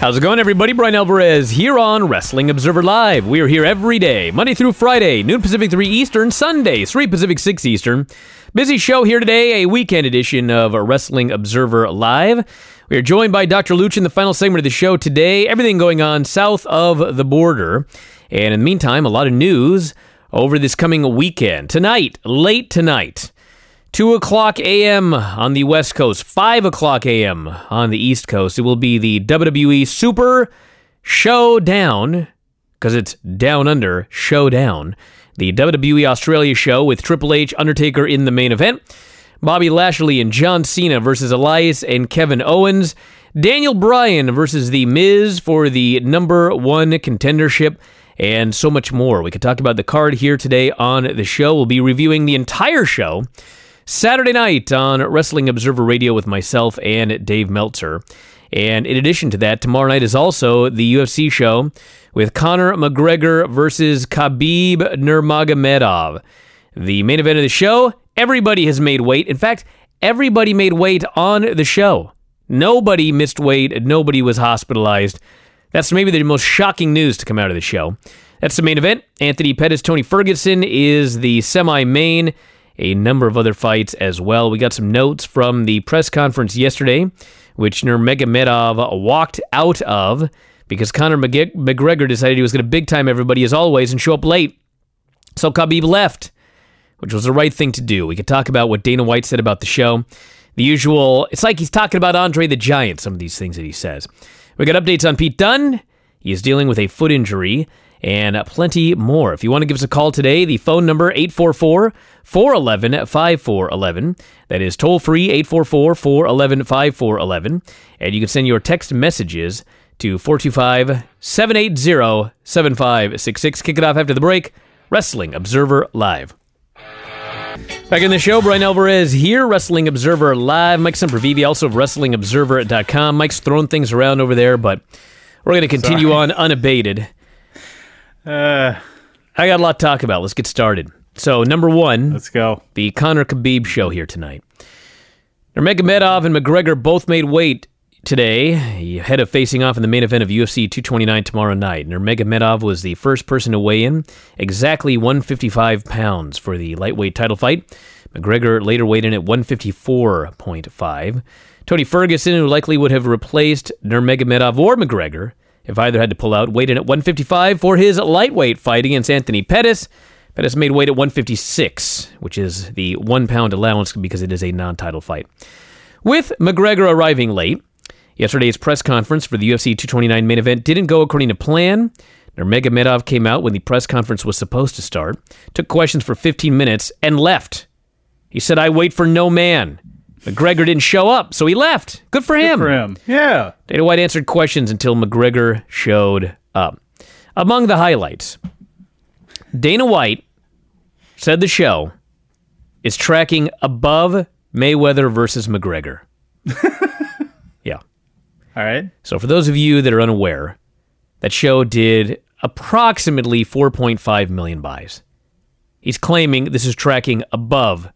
How's it going, everybody? Brian Alvarez here on Wrestling Observer Live. We are here every day, Monday through Friday, noon Pacific, 3 Eastern, Sunday, 3 Pacific, 6 Eastern. Busy show here today, a weekend edition of Wrestling Observer Live. We are joined by Dr. Luch in the final segment of the show today. Everything going on south of the border. And in the meantime, a lot of news over this coming weekend. Tonight, late tonight, 2 o'clock a.m. on the West Coast, 5 o'clock a.m. on the East Coast. It will be the WWE Super Showdown, because it's Down Under Showdown. The WWE Australia show with Triple H, Undertaker in the main event. Bobby Lashley and John Cena versus Elias and Kevin Owens. Daniel Bryan versus The Miz for the number one contendership. And so much more. We could talk about the card here today on the show. We'll be reviewing the entire show Saturday night on Wrestling Observer Radio with myself and Dave Meltzer. And in addition to that, tomorrow night is also the UFC show with Conor McGregor versus Khabib Nurmagomedov. The main event of the show, everybody has made weight. In fact, everybody made weight on the show. Nobody missed weight. Nobody was hospitalized. That's maybe the most shocking news to come out of the show. That's the main event. Anthony Pettis, Tony Ferguson is the semi-main. A number of other fights as well. We got some notes from the press conference yesterday, which Nurmagomedov walked out of because Conor McGregor decided he was going to big time everybody as always and show up late. So Khabib left, which was the right thing to do. We could talk about what Dana White said about the show. The usual, it's like he's talking about Andre the Giant, some of these things that he says. We got updates on Pete Dunne. He is dealing with a foot injury. And plenty more. If you want to give us a call today, the phone number 844-411-5411. That is toll free 844-411-5411. And you can send your text messages to 425-780-7566. Kick it off after the break. Wrestling Observer Live. Back in the show, Brian Alvarez here, Wrestling Observer Live. Mike Sempervive, also of WrestlingObserver.com. Mike's throwing things around over there, but we're going to continue on unabated. I got a lot to talk about. Let's get started. So, number one. Let's go. The Conor Khabib show here tonight. Nurmagomedov and McGregor both made weight today, ahead of facing off in the main event of UFC 229 tomorrow night. Nurmagomedov was the first person to weigh in, exactly 155 pounds for the lightweight title fight. McGregor later weighed in at 154.5. Tony Ferguson, who likely would have replaced Nurmagomedov or McGregor, if either had to pull out, weighed in at 155 for his lightweight fight against Anthony Pettis. Pettis made weight at 156, which is the 1 pound allowance because it is a non-title fight. With McGregor arriving late, yesterday's press conference for the UFC 229 main event didn't go according to plan. Nurmagomedov came out when the press conference was supposed to start, took questions for 15 minutes, and left. He said, "I wait for no man." McGregor didn't show up, so he left. Good for him. Good for him. Yeah. Dana White answered questions until McGregor showed up. Among the highlights, Dana White said the show is tracking above Mayweather versus McGregor. Yeah. All right. So for those of you that are unaware, that show did approximately 4.5 million buys. He's claiming this is tracking above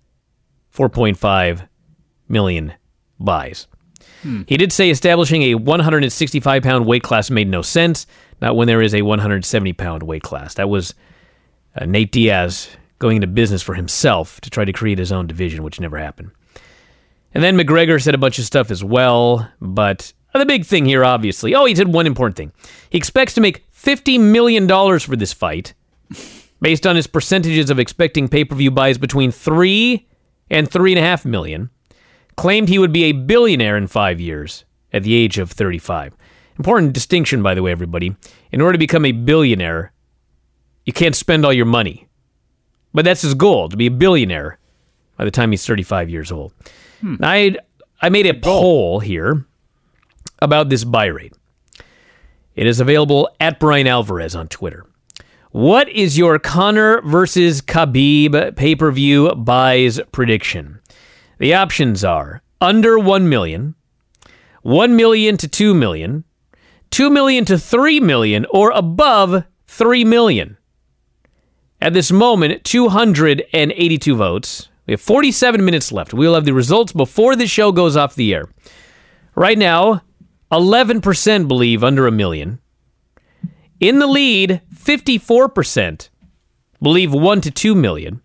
4.5 million buys. He did say establishing a 165-pound weight class made no sense, not when there is a 170-pound weight class. That was Nate Diaz going into business for himself to try to create his own division, which never happened. And then McGregor said a bunch of stuff as well, but the big thing here, obviously, he did one important thing. He expects to make $50 million for this fight, based on his percentages of expecting pay-per-view buys between 3 and 3.5 million. Claimed he would be a billionaire in 5 years at the age of 35. Important distinction, by the way, everybody. In order to become a billionaire, you can't spend all your money. But that's his goal, to be a billionaire by the time he's 35 years old. I made a poll here about this buy rate. It is available at Brian Alvarez on Twitter. What is your Conor versus Khabib pay-per-view buys prediction? The options are under 1 million, 1 million to 2 million, 2 million to 3 million, or above 3 million. At this moment, 282 votes. We have 47 minutes left. We'll have the results before the show goes off the air. Right now, 11% believe under $1 million. In the lead, 54% believe $1 to $2 million.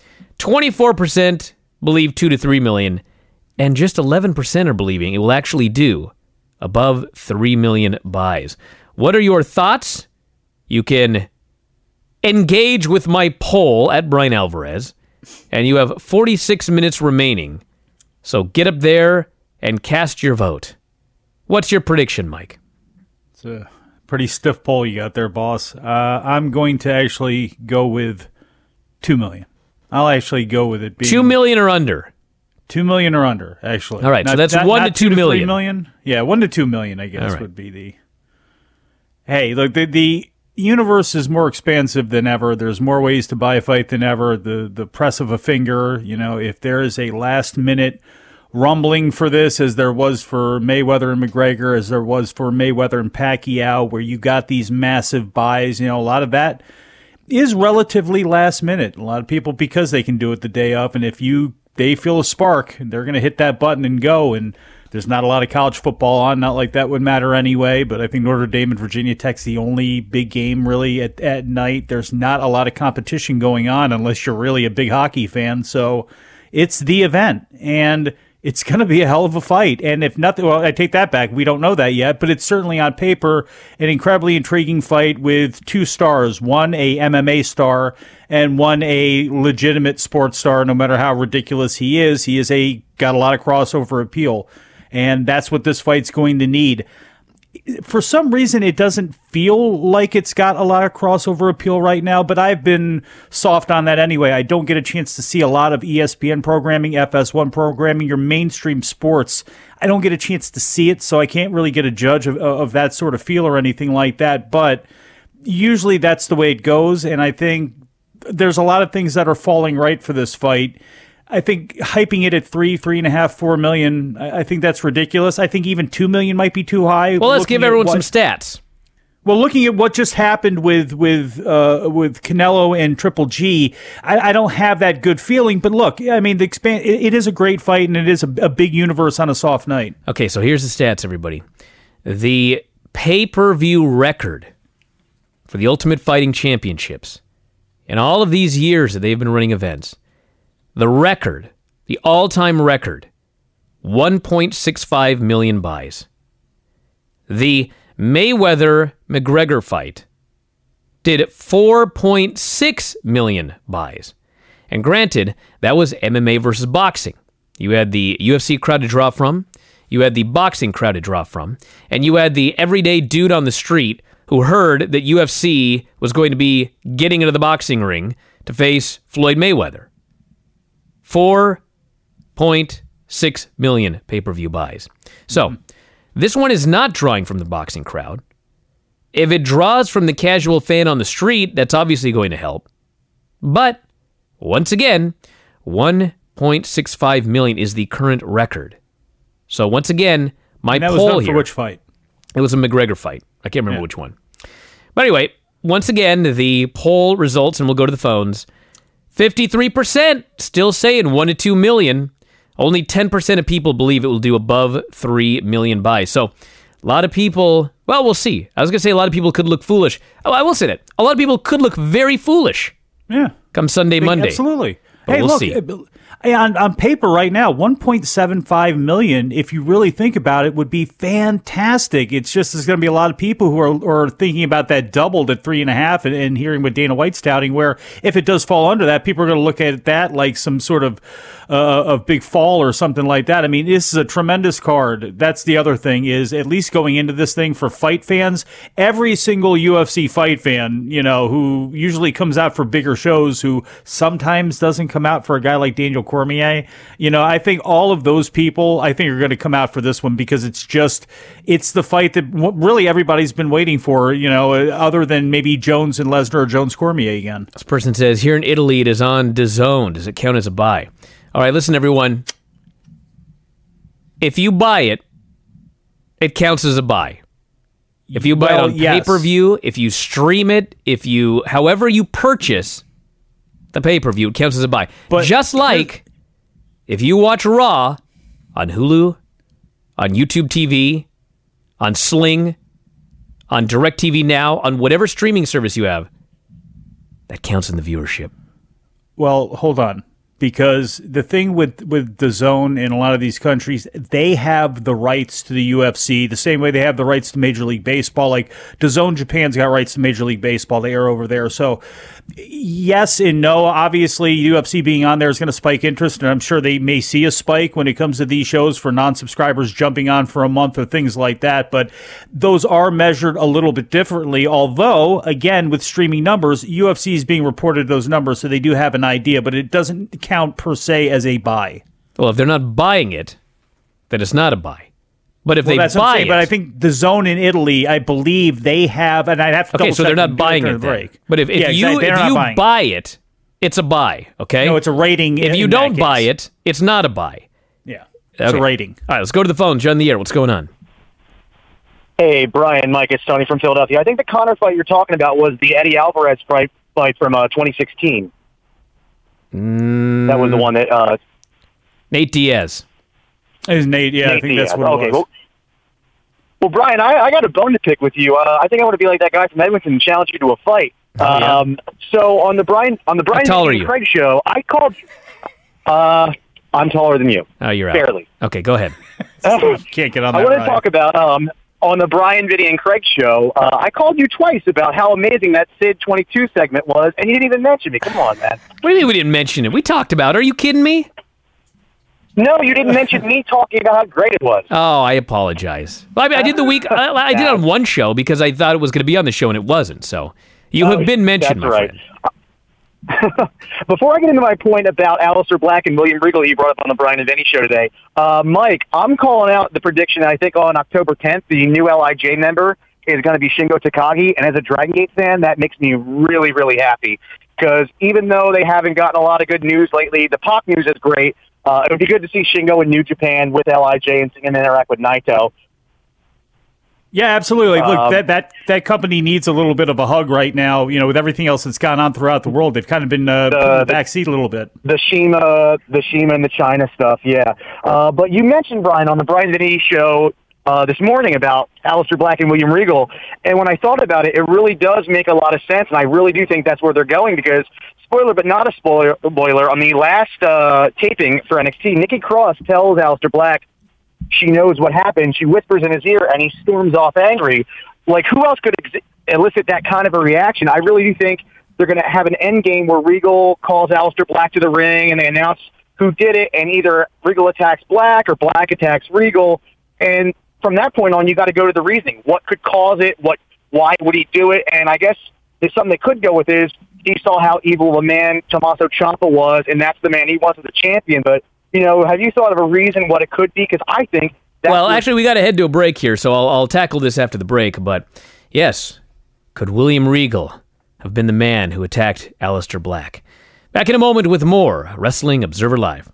24% believe $2 to $3 million. And just 11% are believing it will actually do above 3 million buys. What are your thoughts? You can engage with my poll at Brian Alvarez, and you have 46 minutes remaining. So get up there and cast your vote. What's your prediction, Mike? It's a pretty stiff poll you got there, boss. I'm going to actually go with 2 million. I'll actually go with it being 2 million or under. 2 million or under, actually. All right, so that's 1 to 2 million. 3 million. Yeah, 1 to 2 million, I guess, would be the. Hey, look, the universe is more expansive than ever. There's more ways to buy a fight than ever. The press of a finger, if there is a last minute rumbling for this, as there was for Mayweather and McGregor, as there was for Mayweather and Pacquiao, where you got these massive buys, a lot of that is relatively last minute. A lot of people, because they can do it the day of, and if they feel a spark, they're going to hit that button and go. And there's not a lot of college football on, not like that would matter anyway, but I think Notre Dame and Virginia Tech's the only big game really at night. There's not a lot of competition going on unless you're really a big hockey fan. So it's the event, and it's going to be a hell of a fight. And if nothing, well, I take that back. We don't know that yet, but it's certainly on paper an incredibly intriguing fight with two stars, one a MMA star and one a legitimate sports star. No matter how ridiculous he is got a lot of crossover appeal. And that's what this fight's going to need. For some reason, it doesn't feel like it's got a lot of crossover appeal right now, but I've been soft on that anyway. I don't get a chance to see a lot of ESPN programming, FS1 programming, your mainstream sports. I don't get a chance to see it, so I can't really get a judge of that sort of feel or anything like that, but usually that's the way it goes, and I think there's a lot of things that are falling right for this fight. I think hyping it at 3.5, 4 million, I think that's ridiculous. I think even 2 million might be too high. Well, let's give everyone some stats. Well, looking at what just happened with Canelo and Triple G, I don't have that good feeling. But look, I mean, it is a great fight, and it is a big universe on a soft night. Okay, so here's the stats, everybody. The pay-per-view record for the Ultimate Fighting Championships in all of these years that they've been running events, the record, the all-time record, 1.65 million buys. The Mayweather-McGregor fight did 4.6 million buys. And granted, that was MMA versus boxing. You had the UFC crowd to draw from, you had the boxing crowd to draw from, and you had the everyday dude on the street who heard that UFC was going to be getting into the boxing ring to face Floyd Mayweather. 4.6 million pay-per-view buys. So, this one is not drawing from the boxing crowd. If it draws from the casual fan on the street, that's obviously going to help. But, once again, 1.65 million is the current record. So, once again, my and that poll was here... for which fight? It was a McGregor fight. I can't remember which one. But anyway, once again, the poll results, and we'll go to the phones. 53% still saying 1 to 2 million. Only 10% of people believe it will do above 3 million buys. So, a lot of people, well, we'll see. I was going to say a lot of people could look foolish. Oh, I will say that. A lot of people could look very foolish. Yeah. Come Sunday, Monday. Absolutely. But hey, we'll look, see. On paper right now, 1.75 million, if you really think about it, would be fantastic. It's just there's going to be a lot of people who are thinking about that doubled at 3.5 and hearing what Dana White's touting, where if it does fall under that, people are going to look at that like some sort of big fall or something like that. I mean, this is a tremendous card. That's the other thing is, at least going into this thing for fight fans, every single UFC fight fan, who usually comes out for bigger shows, who sometimes doesn't come out for a guy like Daniel Cormier, I think all of those people, are going to come out for this one because it's the fight that really everybody's been waiting for, other than maybe Jones and Lesnar or Jones Cormier again. This person says, here in Italy, it is on DAZN. Does it count as a buy? All right, listen, everyone. If you buy it, it counts as a buy. If you buy it on pay-per-view, if you stream it, however you purchase the pay-per-view, it counts as a buy. But just like if you watch Raw on Hulu, on YouTube TV, on Sling, on DirecTV Now, on whatever streaming service you have, that counts in the viewership. Well, hold on. Because the thing with DAZN in a lot of these countries, they have the rights to the UFC the same way they have the rights to Major League Baseball. Like DAZN Japan's got rights to Major League Baseball. They air over there. So yes and no. Obviously, UFC being on there is going to spike interest, and I'm sure they may see a spike when it comes to these shows for non-subscribers jumping on for a month or things like that. But those are measured a little bit differently. Although, again, with streaming numbers, UFC is being reported those numbers, so they do have an idea, but it doesn't count per se as a buy. Well, if they're not buying it, then it's not a buy. But if they buy it, but I think DAZN in Italy, I believe they have, and I'd have to double check. Okay, so they're not buying it then. But if you buy it, it's a buy. Okay, no, it's a rating. If you don't buy it, it's not a buy. Yeah, it's a rating. All right, let's go to the phone. You're on the air. What's going on? Hey, Brian, Mike, it's Tony from Philadelphia. I think the Conor fight you're talking about was the Eddie Alvarez fight from 2016. That was the one that Nate Diaz. It was Nate, yeah, Nate I think Diaz. That's what it was. Well, Brian, I got a bone to pick with you. I think I want to be like that guy from Edmonton and challenge you to a fight. So on the Brian and Craig show, I called. I'm taller than you. Oh, you're barely. Out. Okay, go ahead. Can't get on that. I want to talk about on the Brian, Vinny, and Craig show. I called you twice about how amazing that Sid 22 segment was, and you didn't even mention me. Come on, man. What do you mean we didn't mention it? We talked about it. Are you kidding me? No, you didn't mention me talking about how great it was. Oh, I apologize. Well, I mean, I did I did it on one show because I thought it was going to be on the show and it wasn't. So you have been mentioned, that's my right. friend. Before I get into my point about Aleister Black and William Regal you brought up on the Brian and Vinny show today, Mike, I'm calling out the prediction that I think on October 10th, the new LIJ member is going to be Shingo Takagi. And as a Dragon Gate fan, that makes me really, really happy. Because even though they haven't gotten a lot of good news lately, the Pac news is great. It would be good to see Shingo in New Japan with LIJ and see him interact with Naito. Yeah, absolutely. Look, that company needs a little bit of a hug right now. You know, with everything else that's gone on throughout the world, they've kind of been put in the backseat a little bit. The Shima and the China stuff, yeah. But you mentioned, Brian, on the Brian Vinny show this morning about Aleister Black and William Regal, and when I thought about it, it really does make a lot of sense, and I really do think that's where they're going because. Spoiler, but not a spoiler. On the last taping for NXT, Nikki Cross tells Aleister Black she knows what happened. She whispers in his ear, and he storms off angry. Like, who else could elicit that kind of a reaction? I really do think they're going to have an end game where Regal calls Aleister Black to the ring, and they announce who did it, and either Regal attacks Black or Black attacks Regal. And from that point on, you got to go to the reasoning. What could cause it? Why would he do it? And I guess there's something they could go with is he saw how evil of a man Tommaso Ciampa was, and that's the man he wants as a champion. But, you know, have you thought of a reason what it could be? Because I think that's... Well, actually, we got to head to a break here, so I'll tackle this after the break. But, yes, could William Regal have been the man who attacked Aleister Black? Back in a moment with more Wrestling Observer Live.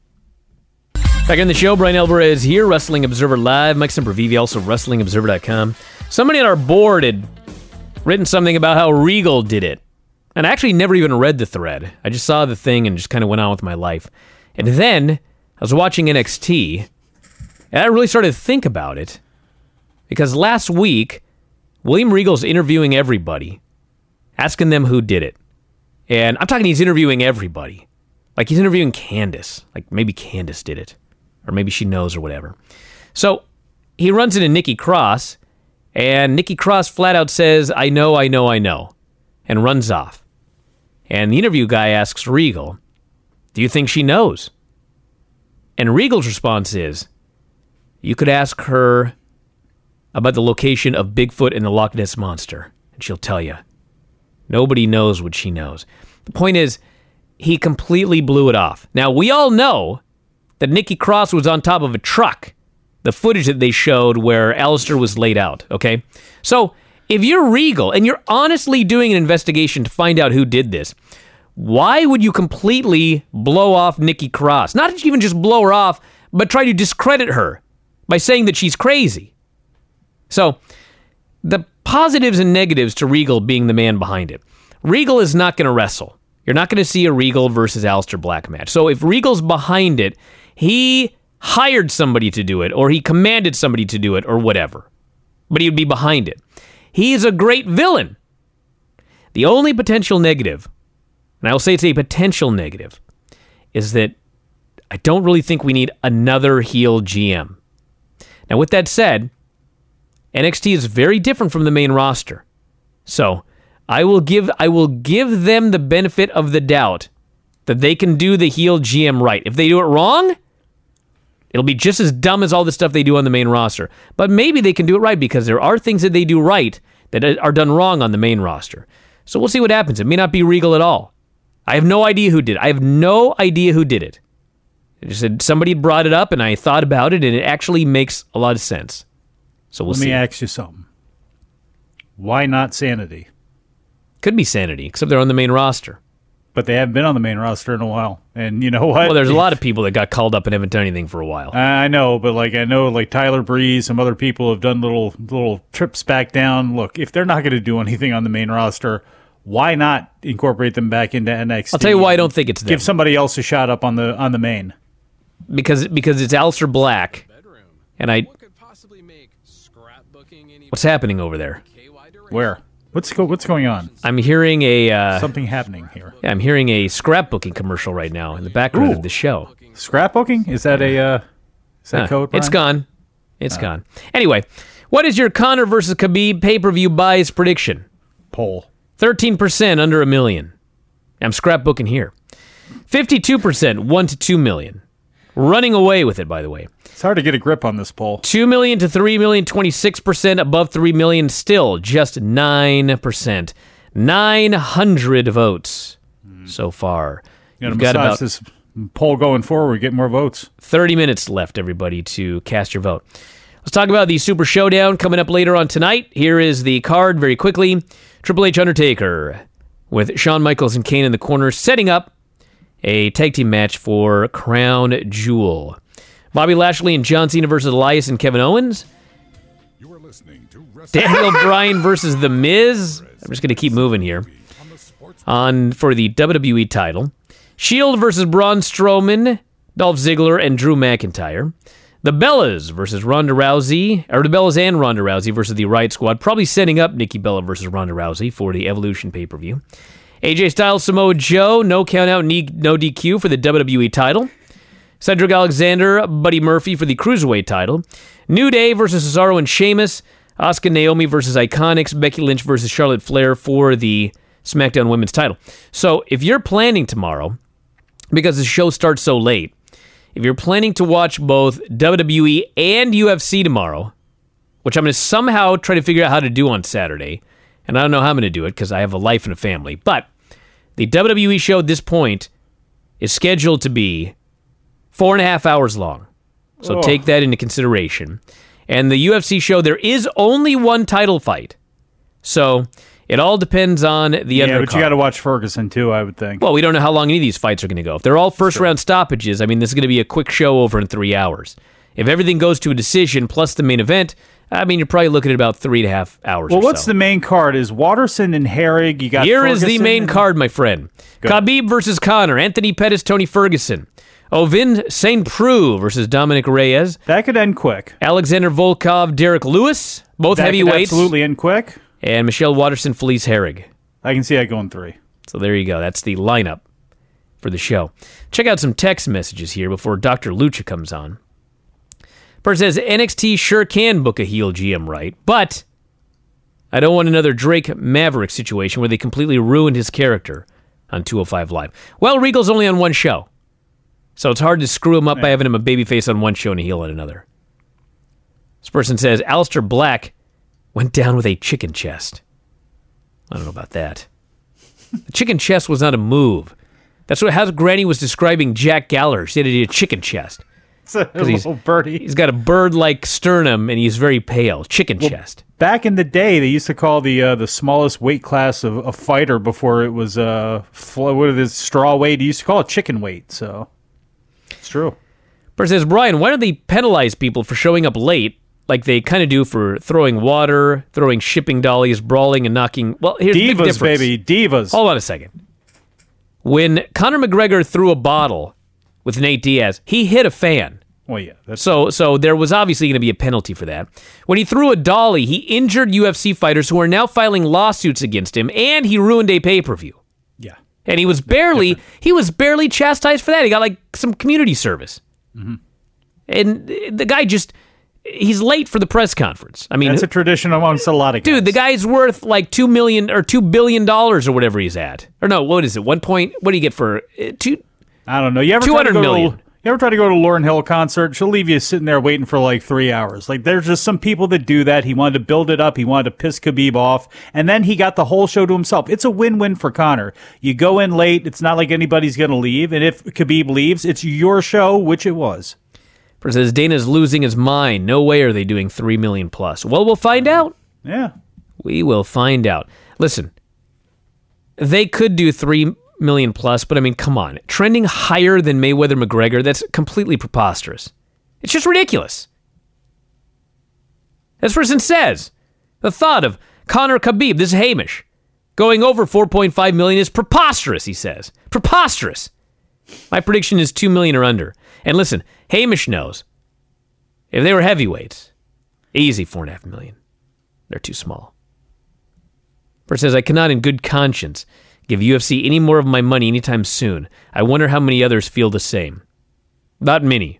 Back in the show, Brian Alvarez here, Wrestling Observer Live. Mike Sempervive, also WrestlingObserver.com. Somebody on our board had written something about how Regal did it. And I actually never even read the thread. I just saw the thing and just kind of went on with my life. And then I was watching NXT, and I really started to think about it. Because last week, William Regal's interviewing everybody, asking them who did it. And I'm talking he's interviewing everybody. Like he's interviewing Candace. Like maybe Candace did it. Or maybe she knows or whatever. So he runs into Nikki Cross, and Nikki Cross flat out says, I know, and runs off. And the interview guy asks Regal, do you think she knows? And Regal's response is, you could ask her about the location of Bigfoot and the Loch Ness Monster, and she'll tell you. Nobody knows what she knows. The point is, he completely blew it off. Now, we all know that Nikki Cross was on top of a truck, the footage that they showed where Aleister was laid out, okay? So, if you're Regal and you're honestly doing an investigation to find out who did this, why would you completely blow off Nikki Cross? Not even just blow her off, but try to discredit her by saying that she's crazy. So, the positives and negatives to Regal being the man behind it. Regal is not going to wrestle. You're not going to see a Regal versus Aleister Black match. So if Regal's behind it, he hired somebody to do it, or he commanded somebody to do it, or whatever. but he'd be behind it. He's a great villain. The only potential negative, and I will say it's a potential negative, is that I don't really think we need another heel GM. Now, with that said, NXT is very different from the main roster. So, I will give them the benefit of the doubt that they can do the heel GM right. If they do it wrong, it'll be just as dumb as all the stuff they do on the main roster. But maybe they can do it right because there are things that they do right that are done wrong on the main roster. So we'll see what happens. It may not be Regal at all. I have no idea who did it. I have no idea who did it. I just said somebody brought it up and I thought about it and it actually makes a lot of sense. So we'll see. Let me ask you something. Why not Sanity? Could be Sanity, except they're on the main roster. But they haven't been on the main roster in a while. And you know what? Well, there's a lot of people that got called up and haven't done anything for a while. I know, but I know Tyler Breeze, some other people have done little trips back down. Look, if they're not going to do anything on the main roster, why not incorporate them back into NXT? I'll tell you why I don't think it's them. Give somebody else a shot up on the main. Because it's Aleister Black. And what's happening over there? Where? What's going on? I'm hearing something happening here. Yeah, I'm hearing a scrapbooking commercial right now in the background of the show. Scrapbooking? Is that code? It's gone. It's gone. Anyway, what is your Conor versus Khabib pay-per-view buys prediction? Poll. 13% under $1 million. I'm scrapbooking here. 52% 1 to 2 million. Running away with it, by the way. It's hard to get a grip on this poll. 2 million to 3 million, 26%. Above 3 million, still just 9%. 900 votes so far. You've got about this poll going forward. Get more votes. 30 minutes left, everybody, to cast your vote. Let's talk about the Super Showdown coming up later on tonight. Here is the card very quickly. Triple H Undertaker with Shawn Michaels and Kane in the corner, setting up a tag team match for Crown Jewel. Bobby Lashley and John Cena versus Elias and Kevin Owens. You are listening to Daniel Bryan versus The Miz. I'm just going to keep moving here. On for the WWE title. Shield versus Braun Strowman, Dolph Ziggler, and Drew McIntyre. The Bellas versus Ronda Rousey, or the Bellas and Ronda Rousey versus the Riot Squad, probably setting up Nikki Bella versus Ronda Rousey for the Evolution pay-per-view. AJ Styles, Samoa Joe, no count-out, no DQ for the WWE title. Cedric Alexander, Buddy Murphy for the Cruiserweight title. New Day versus Cesaro and Sheamus. Asuka Naomi versus Iconics. Becky Lynch versus Charlotte Flair for the SmackDown Women's title. So if you're planning tomorrow, because the show starts so late, if you're planning to watch both WWE and UFC tomorrow, which I'm going to somehow try to figure out how to do on Saturday, and I don't know how I'm going to do it because I have a life and a family, but the WWE show at this point is scheduled to be 4.5 hours long. So take that into consideration. And the UFC show, there is only one title fight. So it all depends on the undercard. Yeah, but you got to watch Ferguson too, I would think. Well, we don't know how long any of these fights are going to go. If they're all first-round stoppages, I mean, this is going to be a quick show over in 3 hours. If everything goes to a decision plus the main event, I mean, you're probably looking at about 3.5 hours. Well, what's the main card? Is Watterson and Herrig? You got Here Ferguson is the main card, my friend. Good. Khabib versus Conor. Anthony Pettis, Tony Ferguson. Ovin St. Preux versus Dominic Reyes. That could end quick. Alexander Volkov, Derek Lewis, both that heavyweights. Could absolutely end quick. And Michelle Watterson, Felice Herrig. I can see that going 3. So there you go. That's the lineup for the show. Check out some text messages here before Dr. Lucha comes on. Person says, NXT sure can book a heel GM right, but I don't want another Drake Maverick situation where they completely ruined his character on 205 Live. Well, Regal's only on one show, so it's hard to screw him up by having him a babyface on one show and a heel on another. This person says, Aleister Black went down with a chicken chest. I don't know about that. The chicken chest was not a move. That's how Granny was describing Jack Gallagher. She said he had a chicken chest. Because he's a birdie. He's got a bird-like sternum, and he's very pale. Chicken chest. Back in the day, they used to call the smallest weight class of a fighter before it was straw weight. They used to call it chicken weight. So it's true. Person says, Brian, why don't they penalize people for showing up late, like they kind of do for throwing water, throwing shipping dollies, brawling, and knocking? Well, here's the big difference. Divas, baby, divas. Hold on a second. When Conor McGregor threw a bottle with Nate Diaz, he hit a fan. Well, yeah. So there was obviously going to be a penalty for that. When he threw a dolly, he injured UFC fighters who are now filing lawsuits against him, and he ruined a pay-per-view. Yeah. And he was barely chastised for that. He got like some community service. Mm-hmm. And the guy he's late for the press conference. I mean, that's a tradition amongst a lot of guys. Dude, the guy's worth like $2 million or $2 billion or whatever he's at. Or no, what is it? What do you get for two? I don't know. You ever $200 million. You ever try to go to a Lauryn Hill concert? She'll leave you sitting there waiting for like 3 hours. Like, there's just some people that do that. He wanted to build it up. He wanted to piss Khabib off. And then he got the whole show to himself. It's a win-win for Conor. You go in late. It's not like anybody's going to leave. And if Khabib leaves, it's your show, which it was. It says Dana's losing his mind. No way are they doing $3 million plus. Well, we'll find out. Yeah. We will find out. Listen, they could do $3 million plus, but I mean, come on. Trending higher than Mayweather McGregor, that's completely preposterous. It's just ridiculous. This person says, the thought of Conor Khabib, this is Hamish, going over $4.5 million is preposterous, he says. Preposterous. My prediction is $2 million or under. And listen, Hamish knows. If they were heavyweights, easy $4.5 million. They're too small. Bert says, I cannot in good conscience give UFC any more of my money anytime soon. I wonder how many others feel the same. Not many.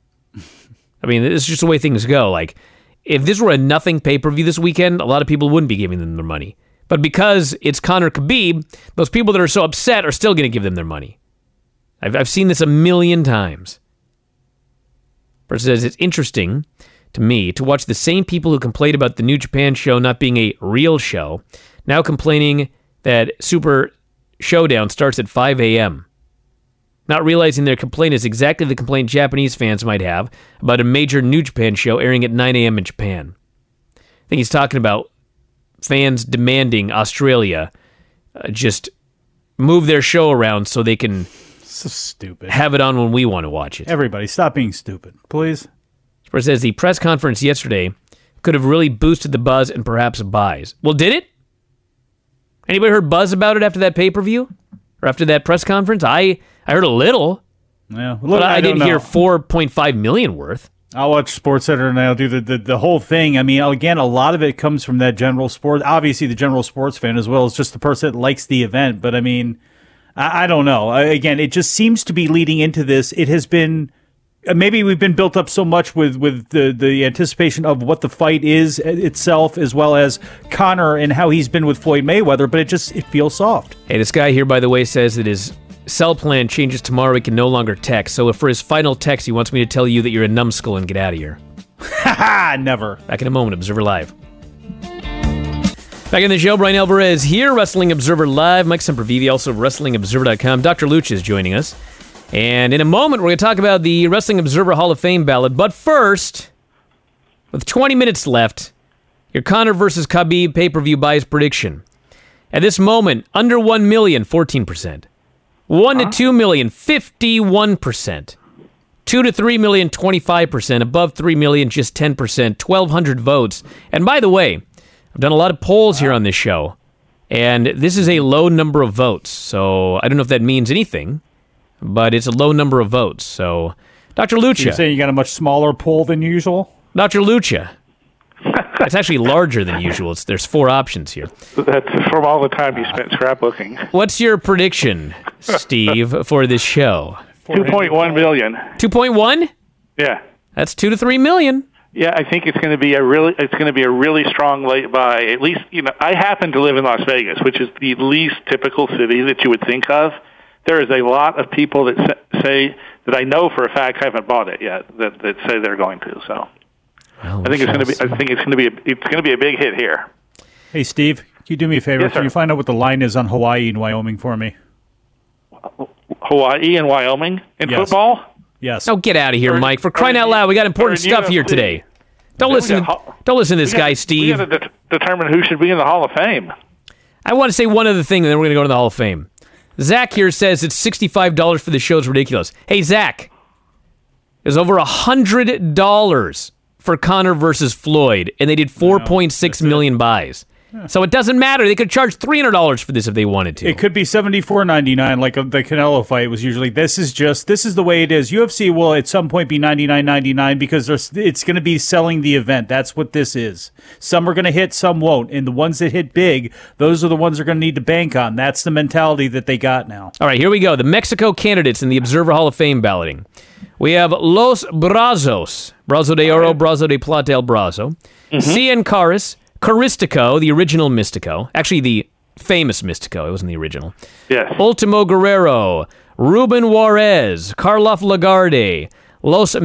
I mean, it's just the way things go. Like, if this were a nothing pay-per-view this weekend, a lot of people wouldn't be giving them their money. But because it's Conor Khabib, those people that are so upset are still going to give them their money. I've seen this a million times. Bert says, it's interesting to me to watch the same people who complained about the New Japan show not being a real show now complaining that Super Showdown starts at 5 a.m., not realizing their complaint is exactly the complaint Japanese fans might have about a major New Japan show airing at 9 a.m. in Japan. I think he's talking about fans demanding Australia just move their show around so they can so stupid have it on when we want to watch it. Everybody, stop being stupid, please. It says the press conference yesterday could have really boosted the buzz and perhaps buys. Well, did it? Anybody heard buzz about it after that pay-per-view? Or after that press conference? I heard a little. Yeah, but I didn't hear $4.5 million worth. I'll watch SportsCenter and I'll do the whole thing. I mean, again, a lot of it comes from that general sport. Obviously, the general sports fan as well as just the person that likes the event. But I mean, I don't know. Again, it just seems to be leading into this. It has been maybe we've been built up so much with the anticipation of what the fight is itself, as well as Conor and how he's been with Floyd Mayweather. But it feels soft. Hey, this guy here, by the way, says that his cell plan changes tomorrow. He can no longer text. So for his final text, he wants me to tell you that you're a numbskull and get out of here. Ha! Never. Back in a moment, Observer Live. Back in the show, Brian Alvarez here, Wrestling Observer Live. Mike Sempervive, also of WrestlingObserver.com. Dr. Lucha is joining us. And in a moment, we're going to talk about the Wrestling Observer Hall of Fame ballot. But first, with 20 minutes left, your Conor versus Khabib pay-per-view buys prediction. At this moment, under 1 million, 14%. 1 to 2 million, 51%. 2 to 3 million, 25%. Above 3 million, just 10%. 1,200 votes. And by the way, I've done a lot of polls here on this show, and this is a low number of votes. So I don't know if that means anything, but it's a low number of votes. So, Dr. Lucha. So you're saying you got a much smaller poll than usual? Dr. Lucha. It's actually larger than usual. There's 4 options here. That's from all the time you spent scrapbooking. What's your prediction, Steve, for this show? 2.1 million. 2.1? Yeah. That's 2 to 3 million. Yeah, I think it's going to be a really strong late buy. At least, I happen to live in Las Vegas, which is the least typical city that you would think of. There is a lot of people that say that I know for a fact haven't bought it yet that say they're going to. So I think it's going to be a big hit here. Hey, Steve, can you do me a favor? Yes, can you find out what the line is on Hawaii and Wyoming for me? Hawaii and Wyoming in football? Yes. Oh, get out of here, Mike! For crying out loud, we got important stuff here today. Don't listen to this guy, Steve. We got to determine who should be in the Hall of Fame. I want to say one other thing, and then we're going to go to the Hall of Fame. Zach here says it's $65 for the show is ridiculous. Hey, Zach, there's over $100 for Conor versus Floyd, and they did 4.6 million buys. So it doesn't matter. They could charge $300 for this if they wanted to. It could be $74.99, like the Canelo fight was usually. This is the way it is. UFC will at some point be $99.99 because it's going to be selling the event. That's what this is. Some are going to hit, some won't. And the ones that hit big, those are the ones they're going to need to bank on. That's the mentality that they got now. All right, here we go. The Mexico candidates in the Observer Hall of Fame balloting. We have Los Brazos, Brazo de Oro, Brazo de Plata, El Brazo, Cien Caras, Caristico, the original Mystico. Actually, the famous Mystico. It wasn't the original. Yes. Ultimo Guerrero, Ruben Juarez, Karloff Lagarde, Los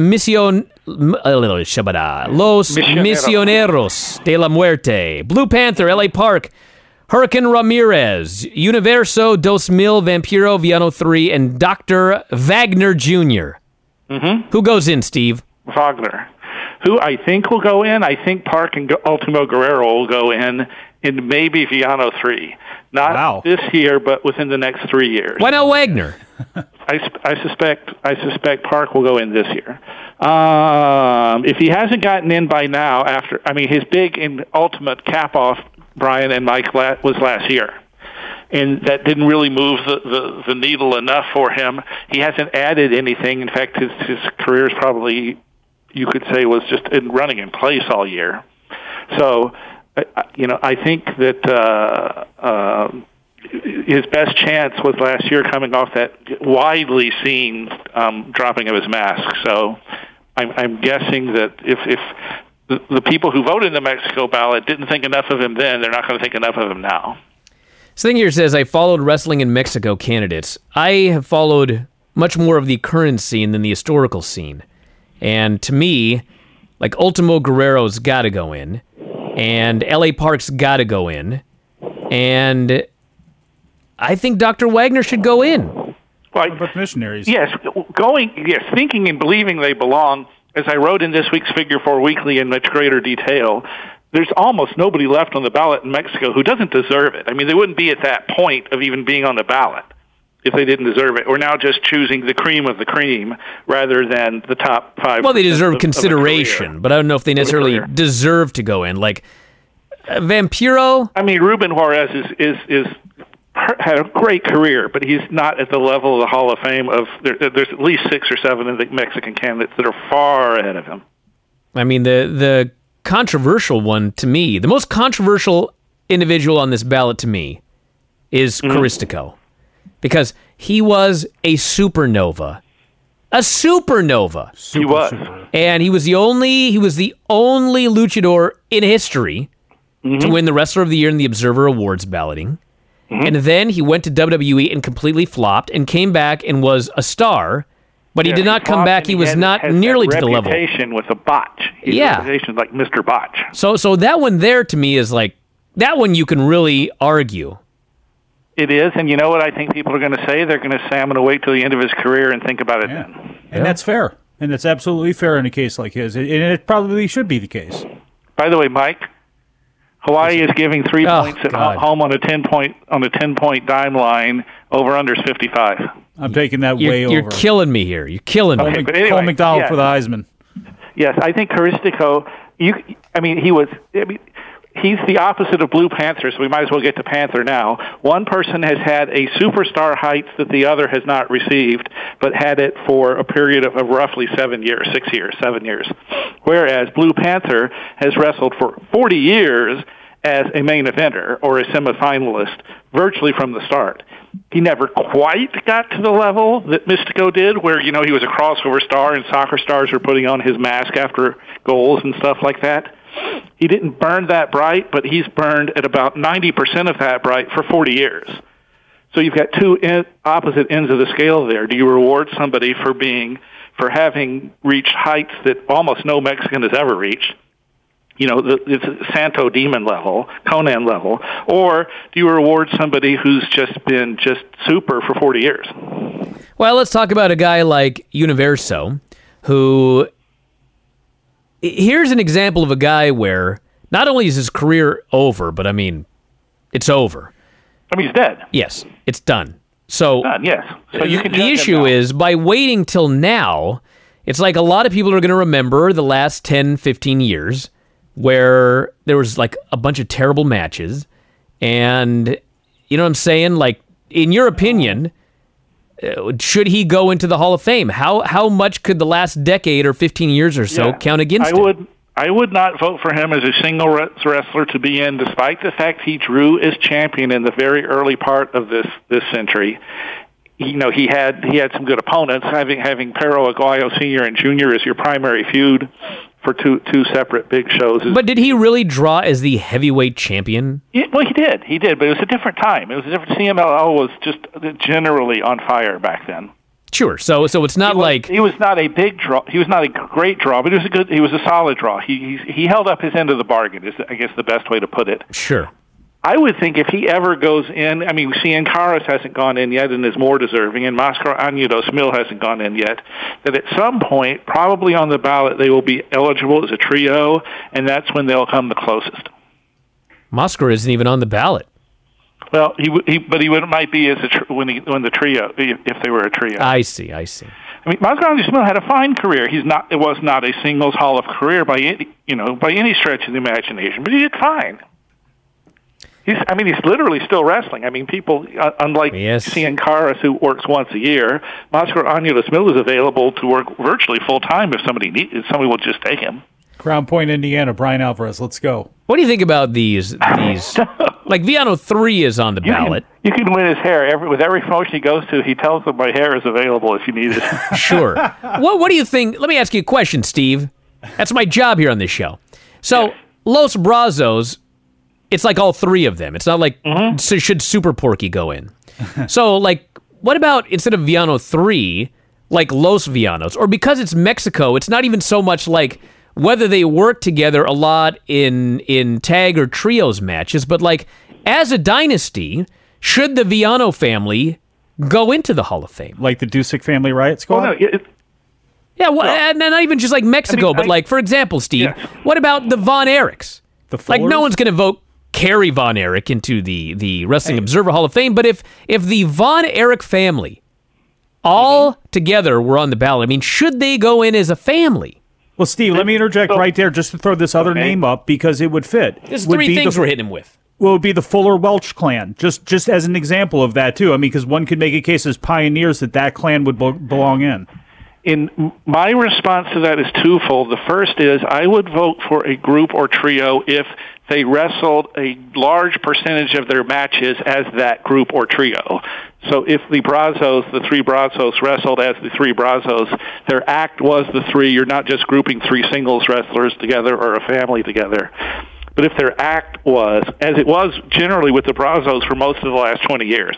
Misioneros de la Muerte, Blue Panther, L.A. Park, Hurricane Ramirez, Universo 2000, Vampiro, Viano 3, and Dr. Wagner Jr. Who goes in, Steve? Wagner. Who I think will go in, I think Park and Ultimo Guerrero will go in maybe Viano 3. Not this year, but within the next 3 years. Why not Wagner? I suspect Park will go in this year. If he hasn't gotten in by now, his big and ultimate cap-off, Brian and Mike, was last year. And that didn't really move the needle enough for him. He hasn't added anything. In fact, his career is probably, you could say, was just running in place all year. So, I think that his best chance was last year coming off that widely seen dropping of his mask. So I'm guessing that if the people who voted in the Mexico ballot didn't think enough of him then, they're not going to think enough of him now. This thing here says, I followed wrestling in Mexico candidates. I have followed much more of the current scene than the historical scene. And to me, like, Ultimo Guerrero's got to go in, and L.A. Park's got to go in, and I think Dr. Wagner should go in. What about missionaries? Yes, thinking and believing they belong. As I wrote in this week's Figure 4 Weekly in much greater detail, there's almost nobody left on the ballot in Mexico who doesn't deserve it. I mean, they wouldn't be at that point of even being on the ballot if they didn't deserve it. We're now just choosing the cream of the cream rather than the top 5. Well, they deserve consideration, but I don't know if they necessarily deserve to go in. Like, Vampiro? I mean, Ruben Juarez had a great career, but he's not at the level of the Hall of Fame. There's at least 6 or 7 of the Mexican candidates that are far ahead of him. I mean, the controversial one to me, the most controversial individual on this ballot to me is Caristico, because he was a supernova. A supernova. He was. And he was the only luchador in history to win the Wrestler of the Year in the Observer Awards balloting. And then he went to WWE and completely flopped and came back and was a star, but he did not come back. He was not nearly to the level. Reputation with a botch. His reputation like Mr. Botch. So that one there to me is like, that one you can really argue. It is, and you know what I think people are going to say? They're going to say, I'm going to wait till the end of his career and think about it then. And that's fair. And that's absolutely fair in a case like his. And it probably should be the case. By the way, Mike, Hawaii is giving 3 points at home on a 10-point dime line. Over under is 55. I'm taking that way over. You're killing me here. You're killing me. Anyway, Cole McDonald for the Heisman. Yes, I think Caristico. He's the opposite of Blue Panther, so we might as well get to Panther now. One person has had a superstar height that the other has not received, but had it for a period of roughly 7 years. Whereas Blue Panther has wrestled for 40 years as a main eventer or a semifinalist virtually from the start. He never quite got to the level that Mystico did, where, he was a crossover star and soccer stars were putting on his mask after goals and stuff like that. He didn't burn that bright, but he's burned at about 90% of that bright for 40 years. So you've got two opposite ends of the scale there. Do you reward somebody for having reached heights that almost no Mexican has ever reached? It's Santo Demon level, Conan level, or do you reward somebody who's just been super for 40 years? Well, let's talk about a guy like Universo, who... Here's an example of a guy where not only is his career over, but it's over. He's dead. Yes, it's done. So, yes. So you can the issue is, by waiting till now, it's like a lot of people are going to remember the last 10, 15 years where there was like a bunch of terrible matches, and you know what I'm saying? Like, in your opinion, should he go into the Hall of Fame? How much could the last decade or 15 years or so count against him? I would not vote for him as a single wrestler to be in, despite the fact he drew as champion in the very early part of this century. You know, he had some good opponents, having Perro Aguayo Sr. and Jr. as your primary feud for two separate big shows. But did he really draw as the heavyweight champion? Well, he did, but it was a different time. It was a different. CMLL was just generally on fire back then. Sure. So it's not he was not a big draw. He was not a great draw, but he was a solid draw. He held up his end of the bargain, is I guess the best way to put it. Sure. I would think if he ever goes in, I mean, Cian Caras hasn't gone in yet and is more deserving, and Mascar Año Mil hasn't gone in yet, that at some point, probably on the ballot, they will be eligible as a trio, and that's when they'll come the closest. Mascar isn't even on the ballot. Well, he might be as when the trio, if they were a trio. I see. I mean, Mascar Año Mil had a fine career. It was not a singles Hall of career by any stretch of the imagination, but he did fine. He's literally still wrestling. I mean, people, unlike Cian Caras, who works once a year, Mascar Año Mil is available to work virtually full time if somebody will just take him. Crown Point, Indiana, Brian Alvarez. Let's go. What do you think about these? Like Villano 3 is on the ballot. You can win his hair with every promotion he goes to. He tells them my hair is available if you need it. Sure. What do you think? Let me ask you a question, Steve. That's my job here on this show. So Los Brazos. It's like all three of them. It's not like, so should Super Porky go in? So, like, what about, instead of Villano 3, like Los Villanos? Or because it's Mexico, it's not even so much like whether they work together a lot in tag or trios matches, but like, as a dynasty, should the Villano family go into the Hall of Fame? Like the Dusick family riot squad? Well, no, yeah, well, and not even just like Mexico, but like, for example, Steve, what about the Von Erichs? Like, no one's going to vote Kerry Von Erich into the Wrestling Observer Hall of Fame, but if the Von Erich family all together were on the ballot, I mean, should they go in as a family? Well, Steve, let me interject right there just to throw this other name up because it would fit. There's three things we're hitting him with. Well, it would be the Fuller Welch clan, just as an example of that, too. I mean, because one could make a case as pioneers that clan would belong in. In my response to that is twofold. The first is I would vote for a group or trio if they wrestled a large percentage of their matches as that group or trio. So if the three Brazos wrestled as the three Brazos, their act was the three. You're not just grouping three singles wrestlers together or a family together. But if their act was, as it was generally with the Brazos for most of the last 20 years,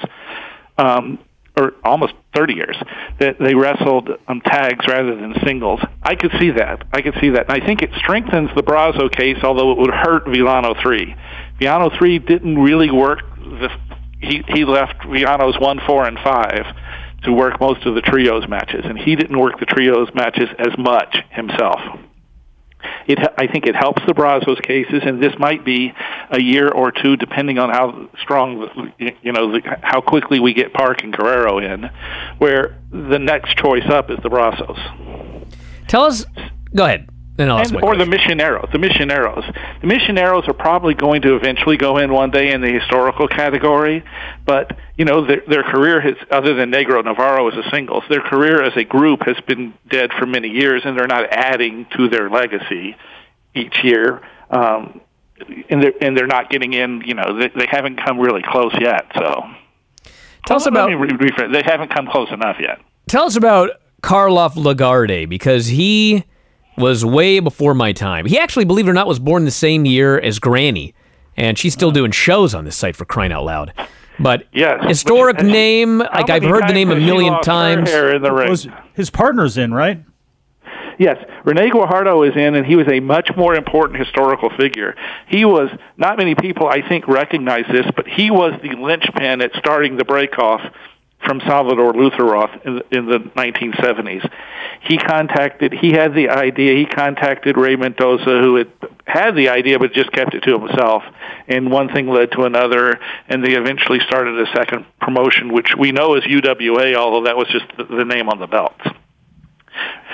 or almost 30 years, that they wrestled tags rather than singles. I could see that. And I think it strengthens the Brazo case, although it would hurt Villano 3. Villano 3 didn't really work. He left Villanos 1, 4, and 5 to work most of the trios matches, and he didn't work the trios matches as much himself. I think it helps the Brazos cases, and this might be a year or two, depending on how strong, how quickly we get Park and Guerrero in, where the next choice up is the Brazos. Tell us, go ahead. Or the Missioneros. The Missioneros are probably going to eventually go in one day in the historical category, but their career has, other than Negro Navarro as a singles, their career as a group has been dead for many years, and they're not adding to their legacy each year. And they're not getting in. They haven't come really close yet. So, tell us about. They haven't come close enough yet. Tell us about Karloff Lagarde, because he was way before my time. He actually, believe it or not, was born the same year as Granny, and she's still doing shows on this site, for crying out loud. But historic name, like I've heard the name a million times. His partner's in, right? Yes, Rene Guajardo is in, and he was a much more important historical figure. He was, not many people, I think, recognize this, but he was the linchpin at starting the breakoff from Salvador Lutherroth in the 1970s. He had the idea, he contacted Ray Mendoza, who had the idea but just kept it to himself, and one thing led to another, and they eventually started a second promotion, which we know as UWA, although that was just the name on the belts.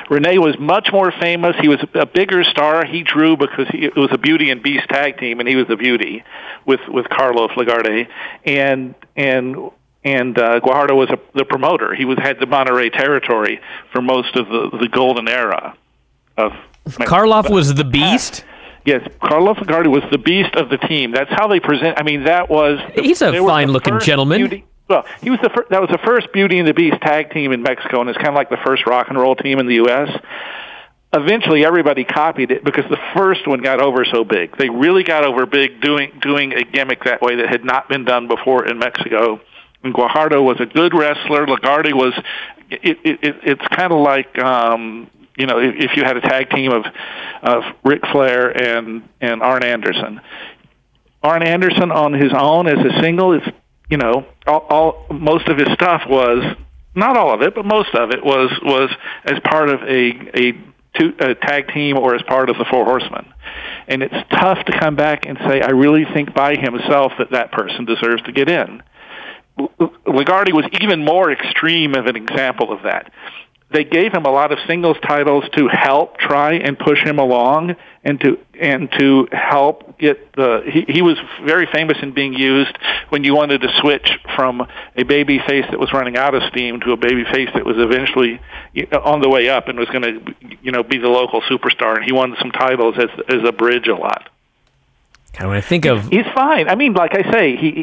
Rene was much more famous. He was a bigger star. He drew because it was a Beauty and Beast tag team, and he was the Beauty with Carlos Lagarde, and Guajardo was the promoter. He had the Monterrey territory for most of the golden era of Karloff was the Beast? Yes, Carlos Lagarde was the Beast of the team. That's how they present. I mean, that was... He's a fine-looking gentleman. Beauty. Well, he was that was the first Beauty and the Beast tag team in Mexico, and it's kind of like the first rock and roll team in the U.S. Eventually, everybody copied it because the first one got over so big. They really got over big doing a gimmick that way that had not been done before in Mexico. And Guajardo was a good wrestler. Lagarde was... It's kind of like... if you had a tag team of Ric Flair and Arn Anderson. Arn Anderson on his own as a single is, most of his stuff was, not all of it, but most of it was as part of a tag team or as part of the Four Horsemen. And it's tough to come back and say, I really think by himself that person deserves to get in. Lagarde was even more extreme of an example of that. They gave him a lot of singles titles to help try and push him along, and to help get he was very famous in being used when you wanted to switch from a baby face that was running out of steam to a baby face that was eventually on the way up and was going to be the local superstar. And he won some titles as a bridge a lot. And when I think of, he's fine. I mean, like I say,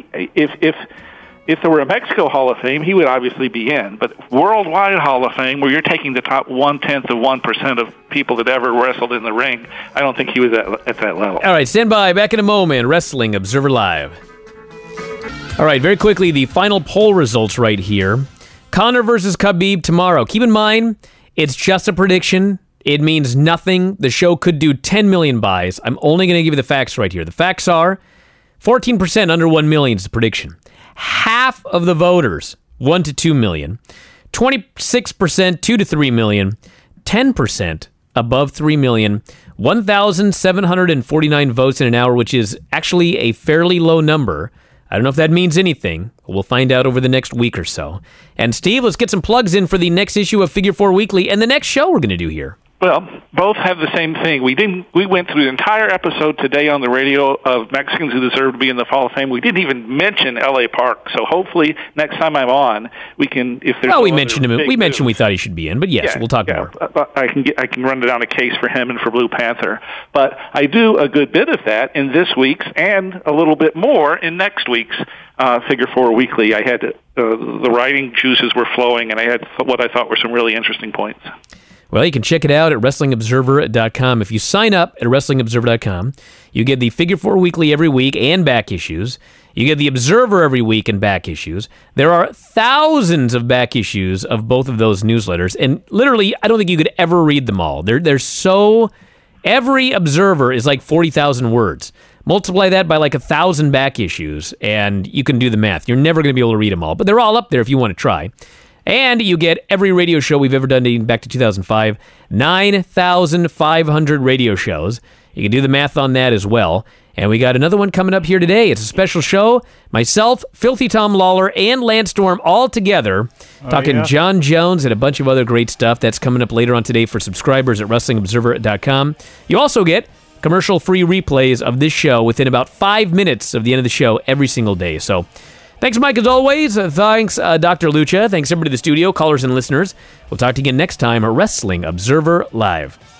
if there were a Mexico Hall of Fame, he would obviously be in. But worldwide Hall of Fame, where you're taking the top 0.1% of people that ever wrestled in the ring, I don't think he was at that level. All right, stand by. Back in a moment. Wrestling Observer Live. All right, very quickly, the final poll results right here. Conor versus Khabib tomorrow. Keep in mind, it's just a prediction. It means nothing. The show could do 10 million buys. I'm only going to give you the facts right here. The facts are 14% under 1 million is the prediction. Half of the voters, 1 to 2 million, 26%, 2 to 3 million, 10% above 3 million, 1,749 votes in an hour, which is actually a fairly low number. I don't know if that means anything. We'll find out over the next week or so. And Steve, let's get some plugs in for the next issue of Figure 4 Weekly and the next show we're going to do here. Well, both have the same thing. We went through the entire episode today on the radio of Mexicans who deserve to be in the Hall of Fame. We didn't even mention L.A. Park. So hopefully next time I'm on, we can. If there's we mentioned him. We mentioned we thought he should be in, but yes, we'll talk more. I can run down a case for him and for Blue Panther. But I do a good bit of that in this week's and a little bit more in next week's Figure 4 Weekly. I had the writing juices were flowing, and I had what I thought were some really interesting points. Well, you can check it out at WrestlingObserver.com. If you sign up at WrestlingObserver.com, you get the Figure 4 Weekly every week and back issues. You get the Observer every week and back issues. There are thousands of back issues of both of those newsletters, and literally, I don't think you could ever read them all. They're so... Every Observer is like 40,000 words. Multiply that by like 1,000 back issues, and you can do the math. You're never going to be able to read them all, but they're all up there if you want to try. And you get every radio show we've ever done dating back to 2005, 9,500 radio shows. You can do the math on that as well. And we got another one coming up here today. It's a special show. Myself, Filthy Tom Lawler, and Lance Storm all together talking John Jones and a bunch of other great stuff. That's coming up later on today for subscribers at WrestlingObserver.com. You also get commercial-free replays of this show within about 5 minutes of the end of the show every single day. So thanks, Mike, as always. Thanks, Dr. Lucha. Thanks, everybody in the studio, callers and listeners. We'll talk to you again next time at Wrestling Observer Live.